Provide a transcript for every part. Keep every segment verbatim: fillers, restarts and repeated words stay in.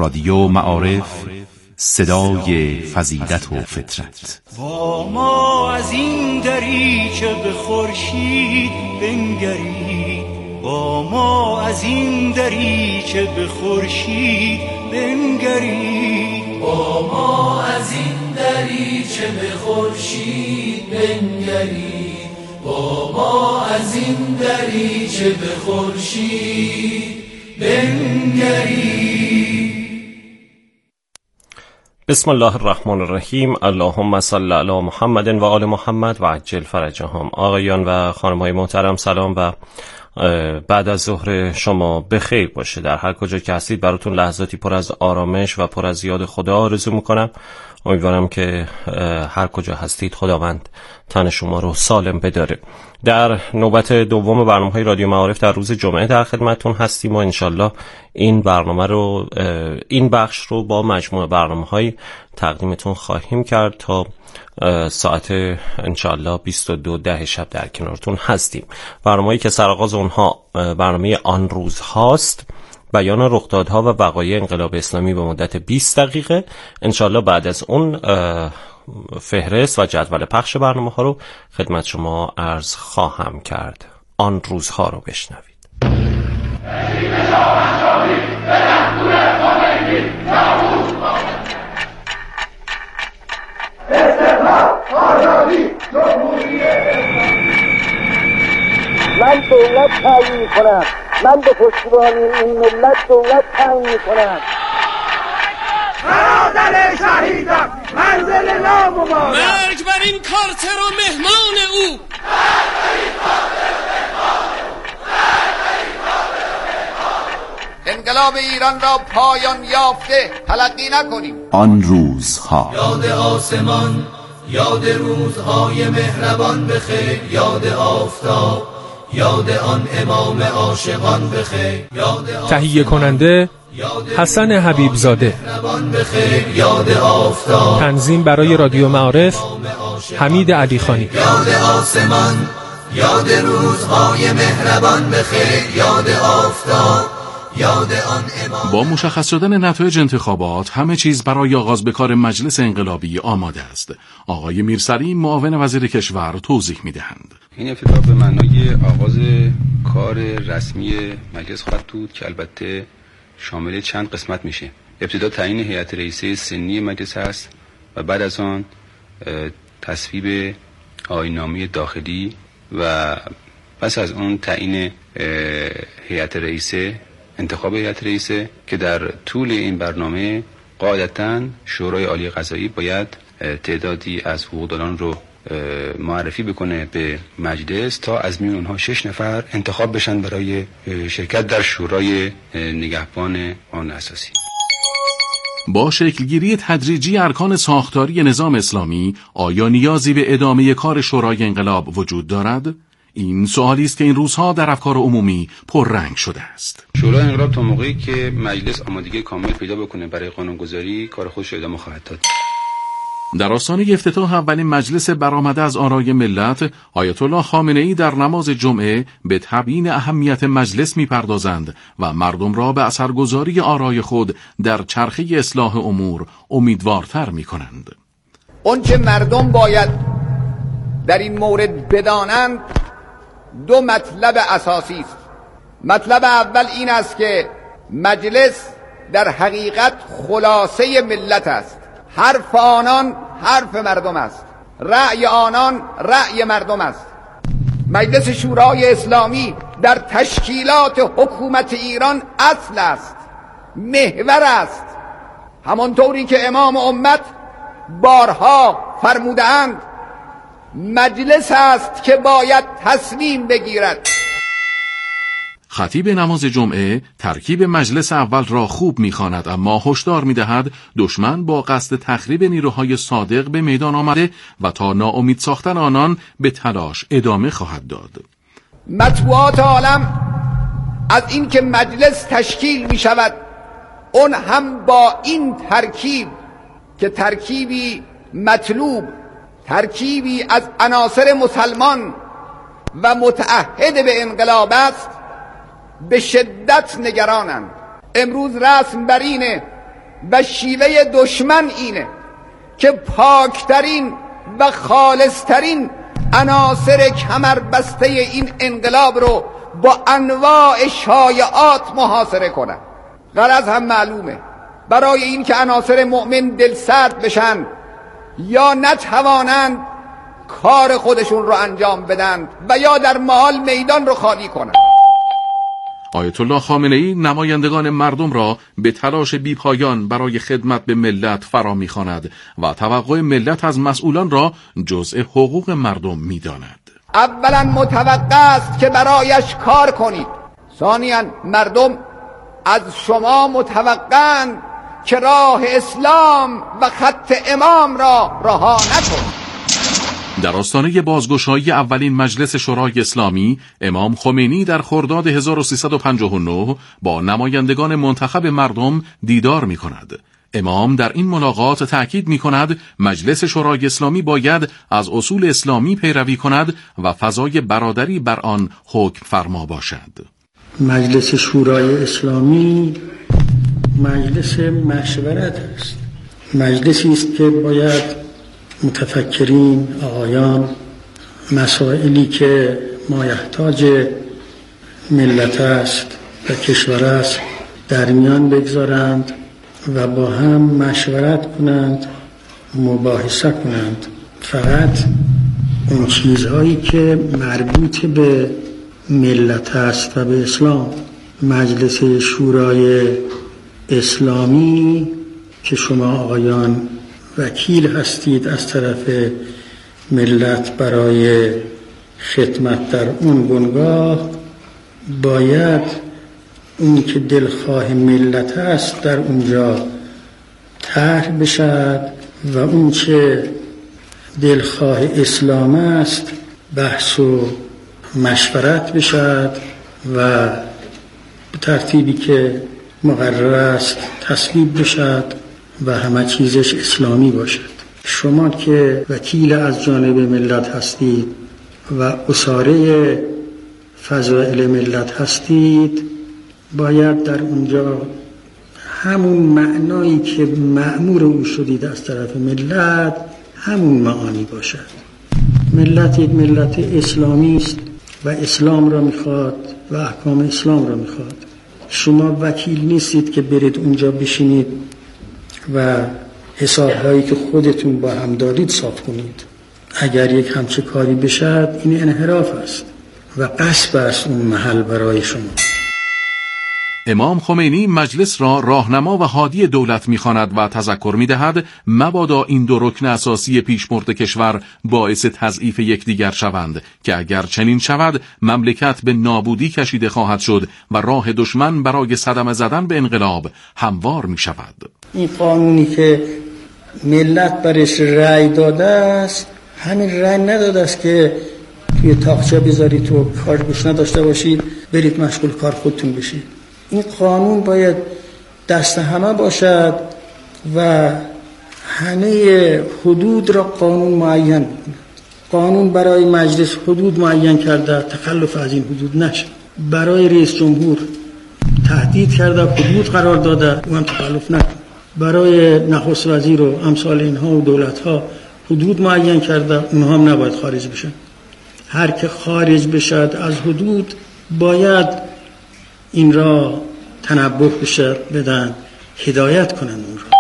رادیو معارف، صدای فضیلت و فطرت. با ما از این دریچه به خورشید بنگرید، با ما از این دریچه به خورشید بنگرید، با ما از این دریچه به خورشید بنگرید، با ما از این دریچه به خورشید بنگرید. بسم الله الرحمن الرحیم. اللهم صل علی محمد و آل محمد و عجل فرجهم. آقایان و خانم‌های محترم، سلام و بعد از ظهر شما بخیر باشه. در هر کجا که هستید براتون لحظاتی پر از آرامش و پر از یاد خدا آرزو میکنم. امیدوارم که هر کجا هستید خداوند تن شما رو سالم بداره. در نوبت دوم برنامه‌های رادیو معارف در روز جمعه در خدمتتون هستیم و انشالله این برنامه رو این بخش رو با مجموعه برنامه‌های تقدیمتون خواهیم کرد تا ساعت انشالله بیست و دو ده شب در کنارتون هستیم. برنامه‌ای که سرآغاز اونها برنامه آن روز هاست، بیان رخدادها و وقایع انقلاب اسلامی به مدت بیست دقیقه. انشالله بعد از اون فهرست و جدول پخش برنامه ها رو خدمت شما عرض خواهم کرد. آن روزها رو بشنوید. من دولت تعیین کنم، من به پشتیبانی این ملت دولت تعیین کنم. برادر شهیدم منزل نامبارک، مرگ بر این کارتر و مهمان او، مرگ بر این کارتر و مهمان او، مرگ بر این کارتر و مهمان او. انقلاب ایران را پایان یافته تلقی نکنیم. آن روزها یاد آسمان، یاد روزهای مهربان بخیر، یاد آفتاب، یاد آن امام عاشقان بخیر، یاد تهیه کننده حسن حبیبزاده، یاد آفتاب، تنظیم برای رادیو معارف حمید علیخانی. یاد آسمان، یاد روزهای مهربان بخیر، یاد آفتاب، یاد آن امام. با مشخص شدن نتایج انتخابات همه چیز برای آغاز به کار مجلس انقلابی آماده است. آقای میرسلیم معاون وزیر کشور توضیح می‌دهند. این افتتاح به معنای آغاز کار رسمی مجلس خواهد بود که البته شامل چند قسمت میشه. ابتدا تعیین هیئت رئیسه سنی مجلس است و بعد از آن تصویب آیین‌نامه داخلی و پس از اون تعیین هیئت رئیسه، انتخاب هیئت رئیسه که در طول این برنامه قاعدتاً شورای عالی قضایی باید تعدادی از حقوقداران رو معرفی بکنه به مجلس تا از میون اونها شش نفر انتخاب بشن برای شرکت در شورای نگهبان قانون اساسی. با شکلگیری تدریجی ارکان ساختاری نظام اسلامی آیا نیازی به ادامه کار شورای انقلاب وجود دارد؟ این سوالی است که این روزها در افکار عمومی پررنگ شده است. شورای انقلاب تا موقعی که مجلس آمادگی کامل پیدا بکنه برای قانونگذاری کار خودش رو ادامه خواهد داد. در آستانه افتتاح اولین مجلس برآمده از آرای ملت، آیت الله خامنه‌ای در نماز جمعه به تبیین اهمیت مجلس می‌پردازند و مردم را به اثرگذاری آرای خود در چرخه اصلاح امور امیدوارتر می‌کنند. اون که مردم باید در این مورد بدانند دو مطلب اساسی است. مطلب اول این است که مجلس در حقیقت خلاصه ملت است. حرف آنان حرف مردم است، رأی آنان رأی مردم است. مجلس شورای اسلامی در تشکیلات حکومت ایران اصل است، محور است. همانطوری که امام امت بارها فرمودند مجلس است که باید تصمیم بگیرد. خطیب نماز جمعه ترکیب مجلس اول را خوب می‌خواند، اما هشدار می‌دهد دشمن با قصد تخریب نیروهای صادق به میدان آمده و تا ناامید ساختن آنان به تلاش ادامه خواهد داد. مطبوعات عالم از این که مجلس تشکیل می‌شود، اون هم با این ترکیب که ترکیبی مطلوب، ترکیبی از عناصر مسلمان و متعهد به انقلاب است، به شدت نگرانند. امروز رسم بر اینه و شیوه دشمن اینه که پاکترین و خالصترین عناصر کمربسته این انقلاب رو با انواع شایعات محاصره کنن. غرض هم معلومه، برای این که عناصر مؤمن دل سرد بشن یا نتوانند کار خودشون رو انجام بدن و یا در محال میدان رو خالی کنن. آیت الله خامنه‌ای نمایندگان مردم را به تلاش بیپایان برای خدمت به ملت فرا می‌خواند و توقع ملت از مسئولان را جزء حقوق مردم می‌داند. اولا متوقع است که برایش کار کنید. ثانیاً مردم از شما متوقعند که راه اسلام و خط امام را رها نکنید. در آستانه بازگشایی اولین مجلس شورای اسلامی، امام خمینی در خرداد هزار و سیصد و پنجاه و نه با نمایندگان منتخب مردم دیدار می کند. امام در این ملاقات تأکید می کند مجلس شورای اسلامی باید از اصول اسلامی پیروی کند و فضای برادری بر آن حکم فرما باشد. مجلس شورای اسلامی مجلس مشورت است. مجلسی است که باید متفکرین، آقایان، مسائلی که مایحتاج ملت است و کشور است در میان بگذارند و با هم مشورت کنند، مباحثه کنند. فقط اون چیزهایی که مربوط به ملت است و به اسلام. مجلس شورای اسلامی که شما آقایان وکیل هستید از طرف ملت برای خدمت در اون بنگاه، باید اونی که دلخواه ملت است در اونجا طرح بشد و اون چه دلخواه اسلام است بحث و مشورت بشد و به ترتیبی که مقرر است تصویب بشد و همه چیزش اسلامی باشد. شما که وکیل از جانب ملت هستید و اساره فضائل ملت هستید، باید در اونجا همون معنایی که مأمور او شدید از طرف ملت همون معانی باشد. ملت یک ملت اسلامی است و اسلام را میخواد و احکام اسلام را میخواد. شما وکیل نیستید که برید اونجا بشینید و حسابهایی که خودتون با هم دارید صاف کنید. اگر یک همچه کاری بشد این انحراف است و غصب است اون محل برای شما. امام خمینی مجلس را راهنما و هادی دولت می‌خواند و تذکر می‌دهد مبادا این دو رکن اساسی پیشبرد کشور باعث تضعیف یکدیگر شوند که اگر چنین شود مملکت به نابودی کشیده خواهد شد و راه دشمن برای صدمه زدن به انقلاب هموار می‌شود. این قانونی که ملت برش رأی داده است، همین رأی نداده است که توی تاقچه بذارید تو کار گوش نداشته باشید برید مشغول کار خودتون بشید. این قانون باید دست همه باشد و همه حدود را قانون معین کند. قانون برای مجلس حدود معین کرده، تخلف از این حدود نشه. برای رئیس جمهور تهدید کرده، حدود قرار داده، او هم تخلف نکنه. برای نخست وزیر و امثال اینها و دولت‌ها حدود معین کرده، اونها هم نباید خارج بشن. هر که خارج بشد از حدود باید این را تنبه بشه بدن، هدایت کنن اون را.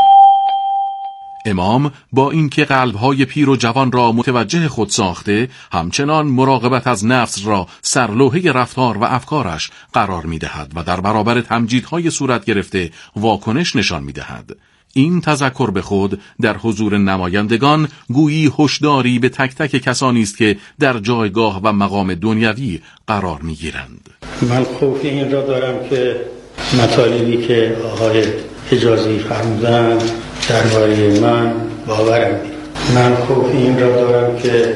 امام با اینکه قلب‌های پیر و جوان را متوجه خود ساخته، همچنان مراقبت از نفس را سرلوحه رفتار و افکارش قرار می‌دهد و در برابر تمجیدهای صورت گرفته واکنش نشان می‌دهد. این تذکر به خود در حضور نمایندگان گویی هشداری به تک تک کسانی است که در جایگاه و مقام دنیوی قرار می‌گیرند. من خوف این را دارم که مطالبی که آقای حجازی فرمودند درباره من باورم نیست. من خوف این را دارم که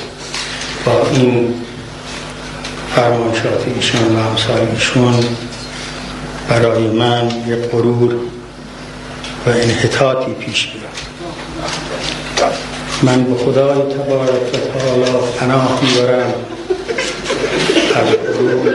با این فرمایشات ایشان و امثال ایشان برای من یک غرور و انحطاطی پیش بیاد. من به خدای تبارک و تعالی پناه میبرم از غرور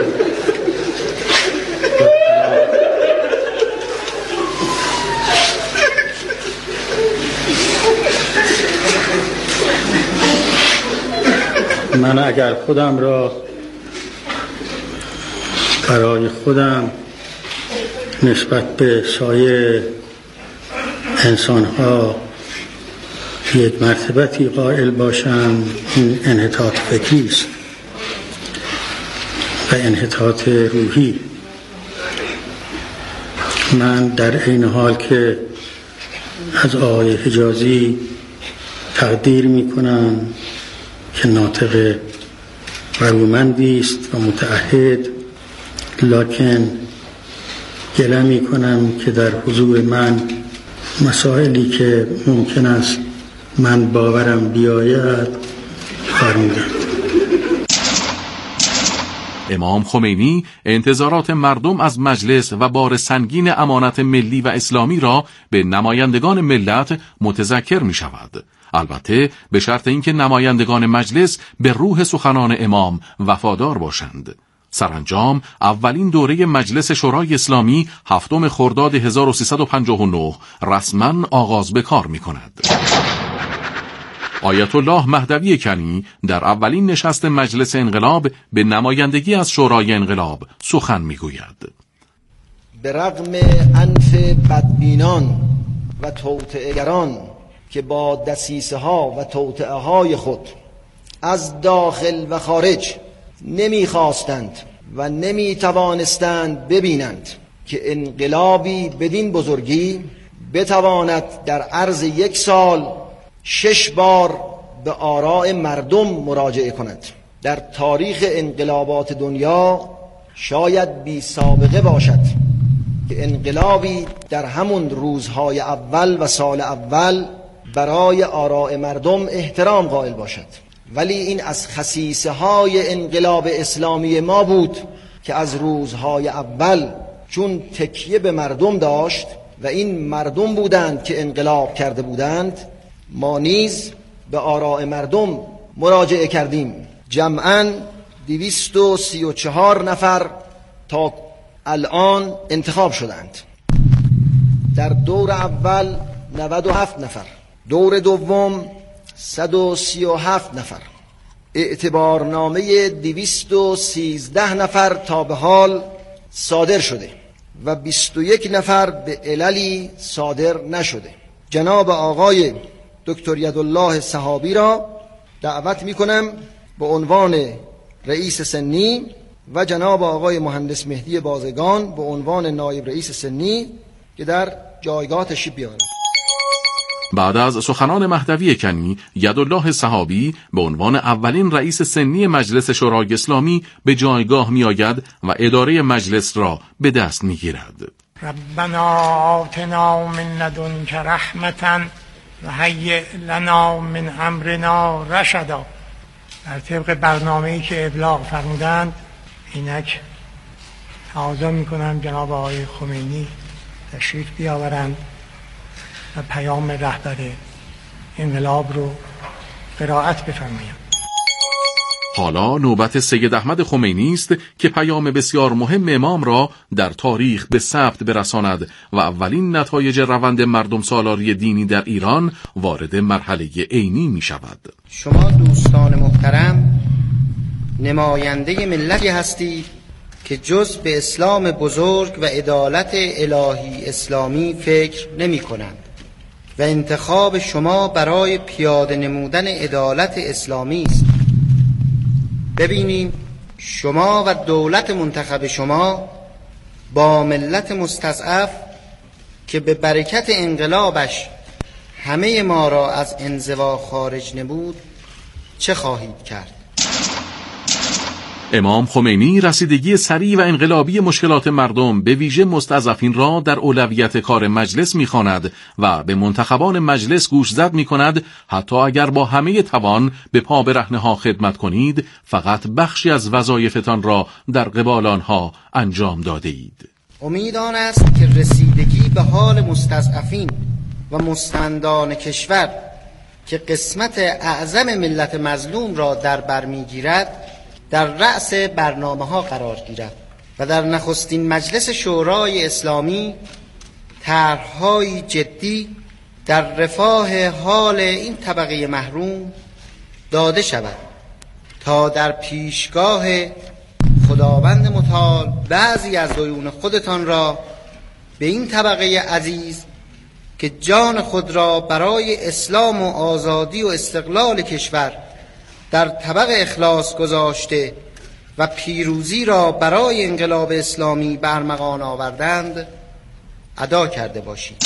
من اگر خودم را برای خودم نسبت به سایر انسان‌ها یک مرتبتی قائل باشم، این انحطاط فکری است و انحطاط روحی. من در این حال که از آقای حجازی تقدیر می کنم که ناطق برومندی است و متعهد، لکن گله می کنم که در حضور من مسائلی که ممکن است من باورم بیاید فرمودند. امام خمینی انتظارات مردم از مجلس و بار سنگین امانت ملی و اسلامی را به نمایندگان ملت متذکر می شود. البته به شرط اینکه نمایندگان مجلس به روح سخنان امام وفادار باشند. سرانجام اولین دوره مجلس شورای اسلامی هفتم خرداد هزار و سیصد و پنجاه و نه رسما آغاز به کار می کند. آیت الله مهدوی کنی در اولین نشست مجلس انقلاب به نمایندگی از شورای انقلاب سخن میگوید. به رغم انف بدبینان و توطئه‌گران که با دسیسه ها و توطئه های خود از داخل و خارج نمیخواستند و نمیتوانستند ببینند که انقلابی بدین بزرگی بتواند در عرض یک سال شش بار به آراء مردم مراجعه کند. در تاریخ انقلابات دنیا شاید بی سابقه باشد که انقلابی در همون روزهای اول و سال اول برای آراء مردم احترام قائل باشد، ولی این از خصیصه های انقلاب اسلامی ما بود که از روزهای اول چون تکیه به مردم داشت و این مردم بودند که انقلاب کرده بودند، ما نیز به آراء مردم مراجعه کردیم. جمعاً دویست و سی و چهار نفر تا الان انتخاب شدند. در دور اول نود و هفت نفر، دور دوم صد و سی و هفت نفر، اعتبارنامه دویست و سیزده نفر تا به حال صادر شده و بیست و یک نفر به عللی صادر نشده. جناب آقای دکتر یدالله صحابی را دعوت می کنم به عنوان رئیس سنی و جناب آقای مهندس مهدی بازگان به عنوان نایب رئیس سنی که در جایگاه تشریف بیاورند. بعد از سخنان مهدوی کنی، یدالله صحابی به عنوان اولین رئیس سنی مجلس شورای اسلامی به جایگاه می آید و اداره مجلس را به دست می گیرد. ربنا آتنا من لدنک رحمتا و هیئ لنا من امرنا رشدا. در طبق برنامه‌ای که ابلاغ فرمودند، اینک تقاضا می‌کنم جناب آقای خمینی تشریف بیاورند و پیام رهبر انقلاب رو قرائت بفرمایند. حالا نوبت سید احمد خمینی است که پیام بسیار مهم امام را در تاریخ به ثبت برساند و اولین نتایج روند مردم سالاری دینی در ایران وارد مرحله عینی می شود. شما دوستان محترم نماینده ملتی هستید که جز به اسلام بزرگ و عدالت الهی اسلامی فکر نمی کنند و انتخاب شما برای پیاده نمودن عدالت اسلامی است. ببینیم شما و دولت منتخب شما با ملت مستضعف که به برکت انقلابش همه ما را از انزوا خارج نمود چه خواهید کرد؟ امام خمینی رسیدگی سریع و انقلابی مشکلات مردم به ویژه مستضعفین را در اولویت کار مجلس می‌خواند و به منتخبان مجلس گوشزد می‌کند حتی اگر با همه توان به پا برهنه ها خدمت کنید، فقط بخشی از وظایفتان را در قبال آنها انجام داده اید. امید آن است که رسیدگی به حال مستضعفین و مستمندان کشور که قسمت اعظم ملت مظلوم را در بر می‌گیرد در رأس برنامه ها قرار گیرد و در نخستین مجلس شورای اسلامی طرح‌های جدی در رفاه حال این طبقه محروم داده شود تا در پیشگاه خداوند متعال بعضی از دیون خودتان را به این طبقه عزیز که جان خود را برای اسلام و آزادی و استقلال کشور در طبق اخلاص گذاشته و پیروزی را برای انقلاب اسلامی برمغان آوردند ادا کرده باشید.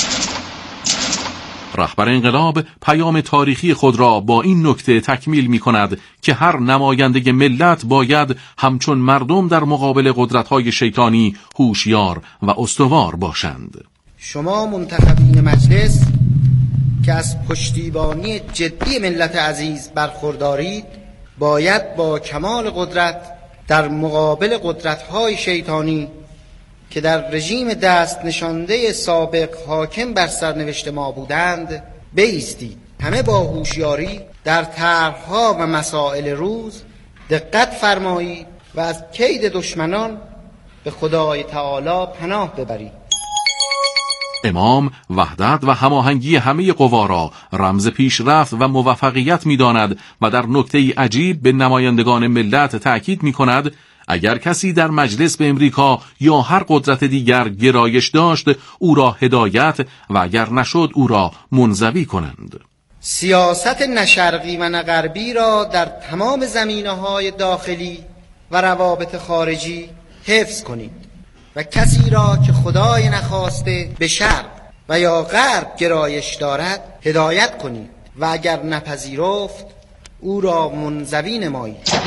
رهبر انقلاب پیام تاریخی خود را با این نکته تکمیل می کند که هر نماینده ملت باید همچون مردم در مقابل قدرت‌های شیطانی هوشیار و استوار باشند. شما منتخبین مجلس که از پشتیبانی جدی ملت عزیز برخوردارید باید با کمال قدرت در مقابل قدرت‌های شیطانی که در رژیم دست نشانده سابق حاکم بر سرنوشت ما بودند بایستید. همه با هوشیاری در طرح‌ها و مسائل روز دقت فرمایید و از کید دشمنان به خدای تعالی پناه ببرید. امام وحدت و هماهنگی همه قوا را رمز پیشرفت و موفقیت می‌داند و در نکته‌ای عجیب به نمایندگان ملت تأکید می‌کند اگر کسی در مجلس به امریکا یا هر قدرت دیگر گرایش داشت او را هدایت و اگر نشد او را منزوی کنند. سیاست نه شرقی و نه غربی را در تمام زمینه‌های داخلی و روابط خارجی حفظ کنید و کسی را که خدای نخواسته به شرق و یا غرب گرایش دارد هدایت کنید و اگر نپذیرفت او را منزوی نمایید.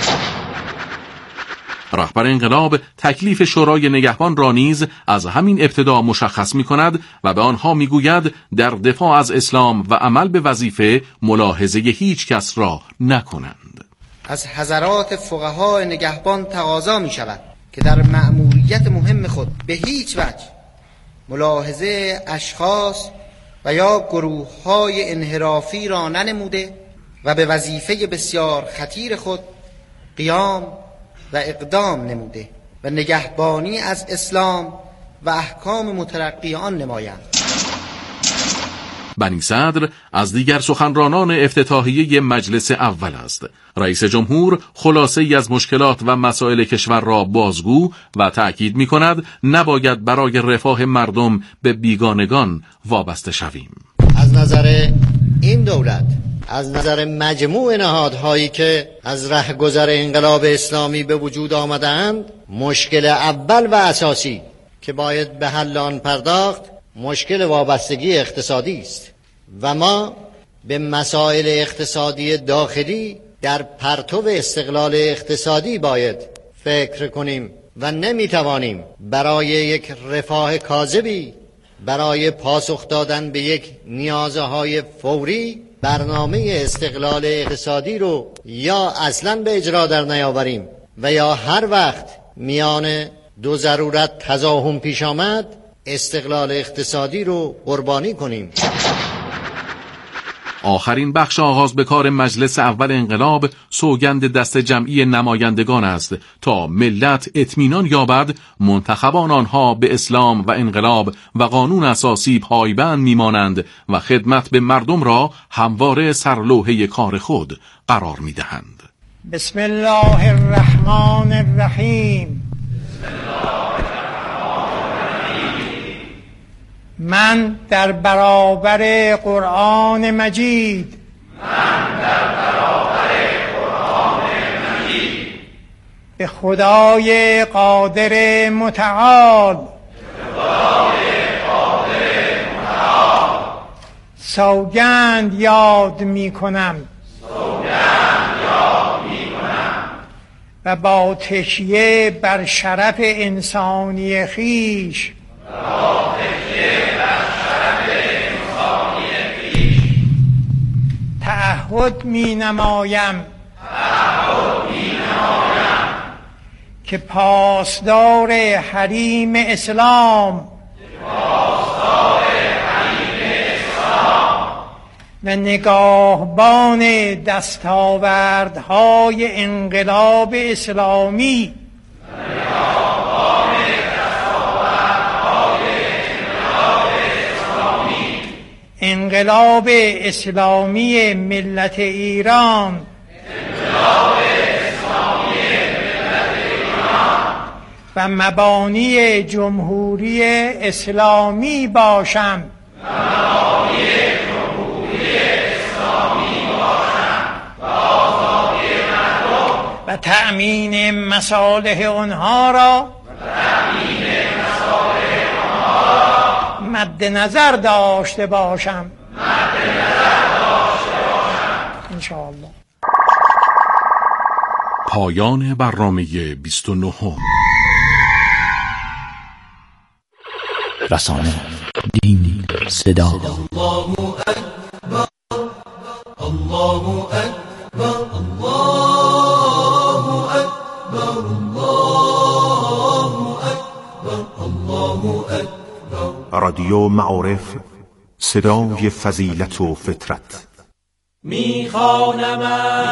رهبر انقلاب تکلیف شورای نگهبان را نیز از همین ابتدا مشخص می کند و به آنها می گوید در دفاع از اسلام و عمل به وظیفه ملاحظه هیچ کس را نکنند. از حضرات فقهای نگهبان تقاضا می شود که در مأموریت مهم خود به هیچ وجه ملاحظه اشخاص و یا گروه‌های انحرافی را ننموده و به وظیفه بسیار خطیر خود قیام و اقدام نموده و نگهبانی از اسلام و احکام مترقی آن نمایند. بنی صدر از دیگر سخنرانان افتتاحیه مجلس اول است. رئیس جمهور خلاصه ای از مشکلات و مسائل کشور را بازگو و تأکید می کند نباید برای رفاه مردم به بیگانگان وابسته شویم. از نظر این دولت، از نظر مجموع نهادهایی که از رهگذر انقلاب اسلامی به وجود آمدند، مشکل اول و اساسی که باید به حل آن پرداخت مشکل وابستگی اقتصادی است و ما به مسائل اقتصادی داخلی در پرتو استقلال اقتصادی باید فکر کنیم و نمیتوانیم برای یک رفاه کاذبی، برای پاسخ دادن به یک نیازهای فوری برنامه استقلال اقتصادی رو یا اصلاً به اجرا در نیاوریم و یا هر وقت میان دو ضرورت تزاحم پیش آمد استقلال اقتصادی رو قربانی کنیم. آخرین بخش آغاز به کار مجلس اول انقلاب سوگند دست جمعی نمایندگان است تا ملت اطمینان یابد منتخبان آنها به اسلام و انقلاب و قانون اساسی پایبند میمانند و خدمت به مردم را همواره سرلوحه کار خود قرار میدهند. بسم الله الرحمن الرحیم. من در برابر قرآن مجید من در برابر قرآن مجید به خدای قادر متعال به خدای قادر متعال سوگند یاد می کنم سوگند یاد می کنم و با تکیه بر شرف انسانی خویش تعهد می نمایم که پاسدار حریم اسلام و نگاهبان دستاوردهای انقلاب اسلامی انقلاب اسلامی ملت ایران انقلاب اسلامی و مبانی جمهوری اسلامی باشم مبانی جمهوری اسلامی باشم و آزادی مردم و تأمین مصالح آنها را تأمین مصالح آنها را مد نظر داشته باشم مد نظر داشته باشم انشاءالله. پایان برنامه بیست و نهم. رسانه، دین، صدا. الله اکبر الله اکبر الله اکبر الله اکبر الله اکبر. رادیو معارف، صدای فضیلت و فطرت. میخوانم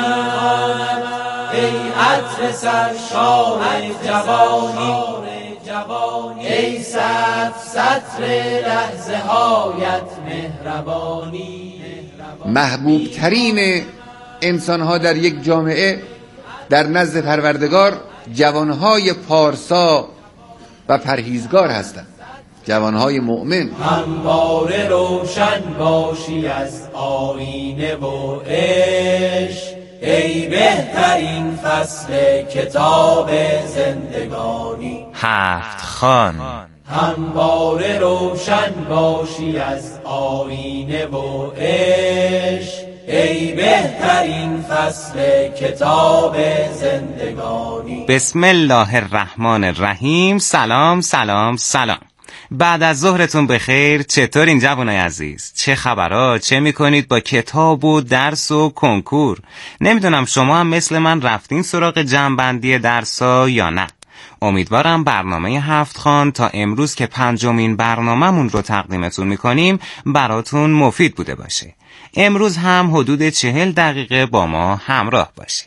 ای عطر سرشار جوانی، ای صد سطر لحظه هایت مهربانی. محبوب ترین انسان ها در یک جامعه در نزد پروردگار جوانهای پارسا و پرهیزگار هستند، جوانهای مؤمن. همواره روشن باشی از آینه و عشق، ای بهترین فصل کتاب زندگانی. هفت خوان. همواره روشن باشی از آینه و عشق، ای بهترین فصل کتاب زندگانی. بسم الله الرحمن الرحیم. سلام سلام سلام. بعد از ظهرتون بخیر. چطورین جوانای عزیز؟ چه خبرها؟ چه میکنید با کتاب و درس و کنکور؟ نمیدونم شما هم مثل من رفتین سراغ جمع‌بندی درس‌ها یا نه. امیدوارم برنامه هفت خوان تا امروز که پنجمین برنامه‌مون رو تقدیمتون میکنیم براتون مفید بوده باشه. امروز هم حدود چهل دقیقه با ما همراه باشید.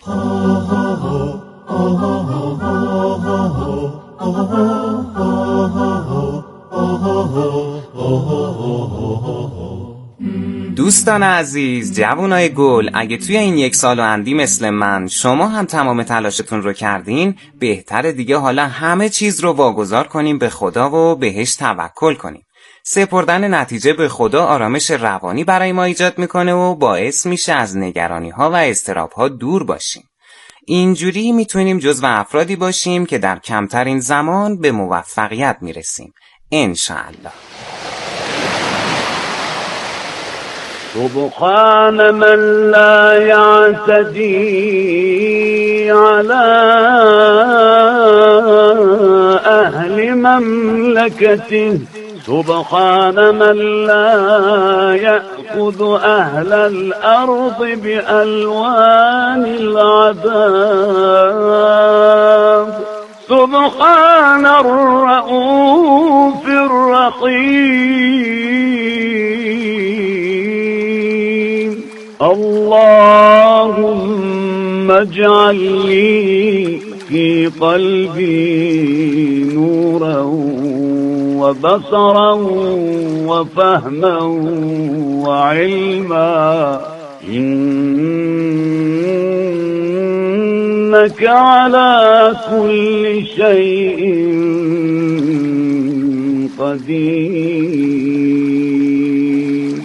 دوستان عزیز، جوانای گل، اگه توی این یک سال و اندی مثل من شما هم تمام تلاشتون رو کردین، بهتره دیگه حالا همه چیز رو واگذار کنیم به خدا و بهش توکل کنیم. سپردن نتیجه به خدا آرامش روانی برای ما ایجاد میکنه و باعث میشه از نگرانی ها و اضطراب ها دور باشیم. اینجوری میتونیم جزو افرادی باشیم که در کمترین زمان به موفقیت میرسیم انشاءالله. سبحان من لا يعتدي على أهل مملكته، سبحان من لا يأخذ أهل الأرض بألوان العذاب، سبحان الرؤوف الرحيم. اللهم اجعل لي في قلبي نورا وبصرا وفهما وعلما، إنك على كل شيء قدیر.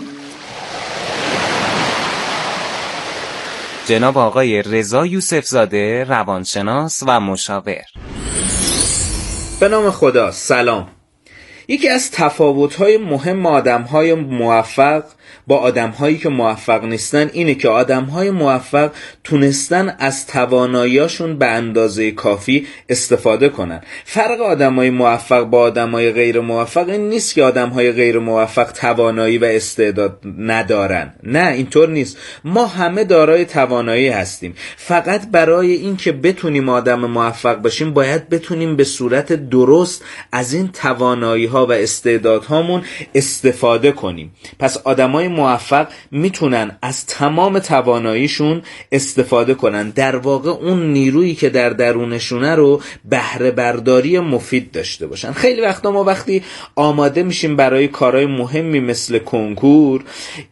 جناب آقای رضا یوسف زاده، روانشناس و مشاور. به نام خدا. سلام. یکی از تفاوت‌های مهم آدم‌های موفق با آدم‌هایی که موفق نیستن اینه که آدم‌های موفق تونستن از توانایی‌هاشون به اندازه کافی استفاده کنن. فرق آدم‌های موفق با آدم‌های غیر موفق این نیست که آدم‌های غیر موفق توانایی و استعداد ندارن. نه، اینطور نیست. ما همه دارای توانایی هستیم. فقط برای این که بتونیم آدم موفق باشیم باید بتونیم به صورت درست از این توانایی‌ها و استعدادهامون استفاده کنیم. پس آدمای موفق میتونن از تمام تواناییشون استفاده کنن، در واقع اون نیرویی که در درونشونه رو بهره برداری مفید داشته باشن. خیلی وقتا ما وقتی آماده میشیم برای کارهای مهمی مثل کنکور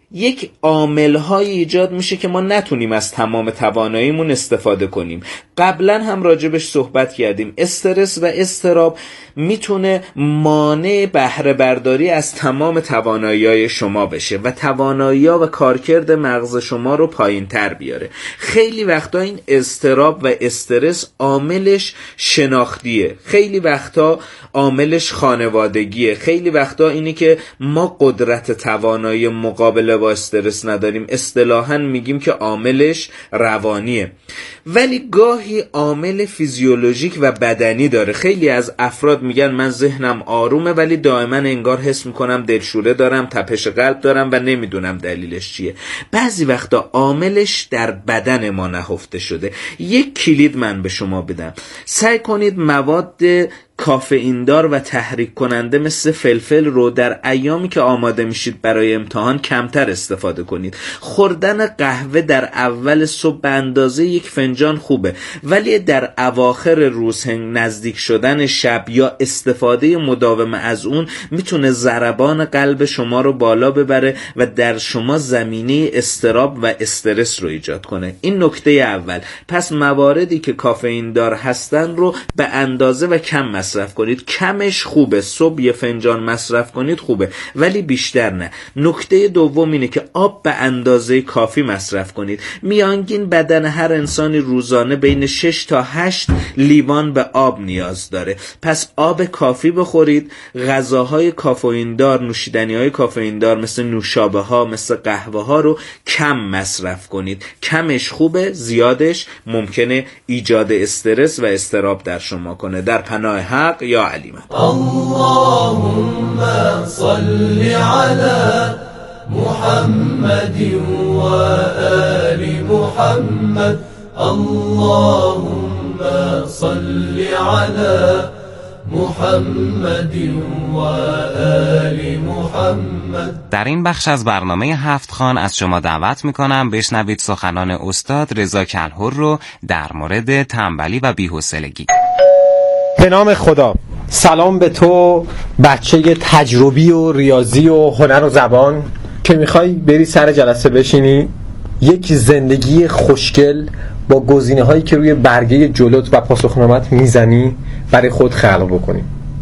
یک عامل‌های ایجاد میشه که ما نتونیم از تمام تواناییمون استفاده کنیم. قبلا هم راجبش صحبت کردیم. استرس و اضطراب میتونه مانع بهره برداری از تمام توانایی‌های شما بشه و توانایی‌ها و کارکرد مغز شما رو پایین‌تر بیاره. خیلی وقتا این اضطراب و استرس عاملش شناختیه، خیلی وقتا عاملش خانوادگیه، خیلی وقتا اینی که ما قدرت توانایی مقابله با استرس نداریم. اصطلاحاً میگیم که عاملش روانیه، ولی گاهی عامل فیزیولوژیک و بدنی داره. خیلی از افراد میگن من ذهنم آرومه ولی دائما انگار حس میکنم دلشوره دارم، تپش قلب دارم و نمیدونم دلیلش چیه. بعضی وقتا عاملش در بدن ما نهفته شده. یک کلید من به شما بدم: سعی کنید مواد کافئین دار و تحریک کننده مثل فلفل رو در ایامی که آماده میشید برای امتحان کمتر استفاده کنید. خوردن قهوه در اول صبح به اندازه یک فنجان خوبه، ولی در اواخر روز، نزدیک شدن شب یا استفاده مداوم از اون میتونه ضربان قلب شما رو بالا ببره و در شما زمینه اضطراب و استرس رو ایجاد کنه. این نکته اول. پس مواردی که کافئین دار هستن رو به اندازه و کم مصرف کنید. کمش خوبه، صبح یه فنجان مصرف کنید خوبه، ولی بیشتر نه. نکته دوم اینه که آب به اندازه کافی مصرف کنید. میانگین بدن هر انسانی روزانه بین شش تا هشت لیوان به آب نیاز داره. پس آب کافی بخورید. غذاهای کافئین دار، نوشیدنی‌های کافئین دار مثل نوشابه ها، مثل قهوه ها رو کم مصرف کنید. کمش خوبه، زیادش ممکنه ایجاد استرس و اضطراب در شما کنه. در پناه حق یا علیمه. اللهم صل علی محمد و آل محمد. اللهم صل علی محمد و آل محمد. در این بخش از برنامه هفت خوان از شما دعوت میکنم بشنوید سخنان استاد رضا کلهر رو در مورد تنبلی و بی‌حوصلگی. به نام خدا. سلام به تو بچه تجربی و ریاضی و هنر و زبان که میخوای بری سر جلسه بشینی یک زندگی خوشگل با گزینه هایی که روی برگه جلوت و پاسخنامت میزنی برای خود خلق بکنی.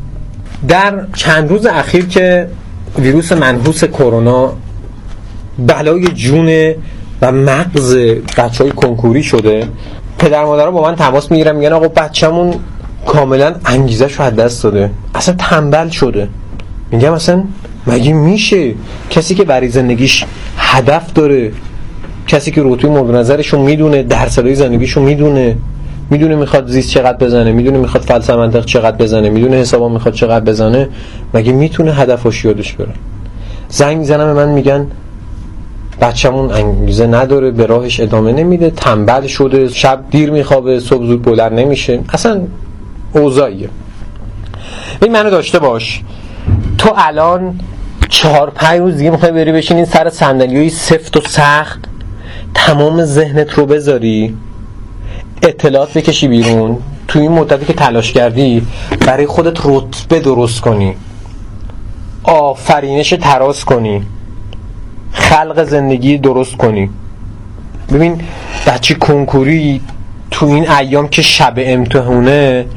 در چند روز اخیر که ویروس منحوس کرونا بلای جون و مغز بچه های کنکوری شده، پدر مادرها با من تماس میگیرن، میگن آقا بچه‌مون کاملا انگیزش رو از دست داده، اصلا تنبل شده. میگم اصلا مگه میشه کسی که برای زندگیش هدف داره، کسی که روتوی مورد نظرش رو میدونه، درس‌های زندگیش رو میدونه، میدونه میخواد زیست چقدر بزنه، میدونه میخواد فلسفه منطق چقدر بزنه، میدونه حسابا میخواد چقدر بزنه، مگه میتونه هدفش یادش بره؟ زنگ میزنم به من میگن بچه‌مون انگیزه نداره، به راهش ادامه نمیده، تنبل شده، شب دیر میخوابه، صبح زود بلند نمیشه. اصلا اوضاعیه. این منو داشته باش، تو الان چهار پنج روز دیگه میخوای بری بشینی سر صندلیای سفت و سخت، تمام ذهنت رو بذاری اطلاعات بکشی بیرون، تو این مدتی که تلاش کردی برای خودت رتبه درست کنی، آفرینش تراز کنی، خلق زندگی درست کنی. ببین بچه کنکوری تو این ایام که شب امتحانه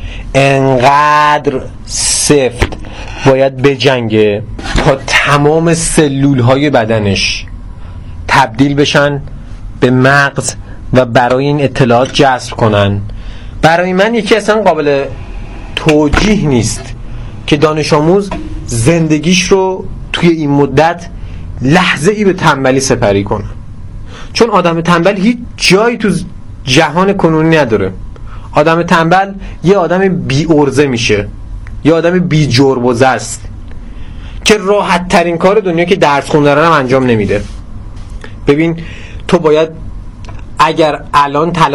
انقدر سفت باید بجنگه تا تمام سلول های بدنش تبدیل بشن به مغز و برای این اطلاعات جذب کنن. برای من یکی اصلا قابل توجیه نیست که دانش آموز زندگیش رو توی این مدت لحظه ای به تنبلی سپری کنه، چون آدم تنبل هیچ جایی تو جهان کنونی نداره. آدم تنبل یه آدم بی ارزه میشه، یه آدم بی جربوزه است که راحت ترین کار دنیا که درس خوندن هم انجام نمیده. ببین تو باید اگر الان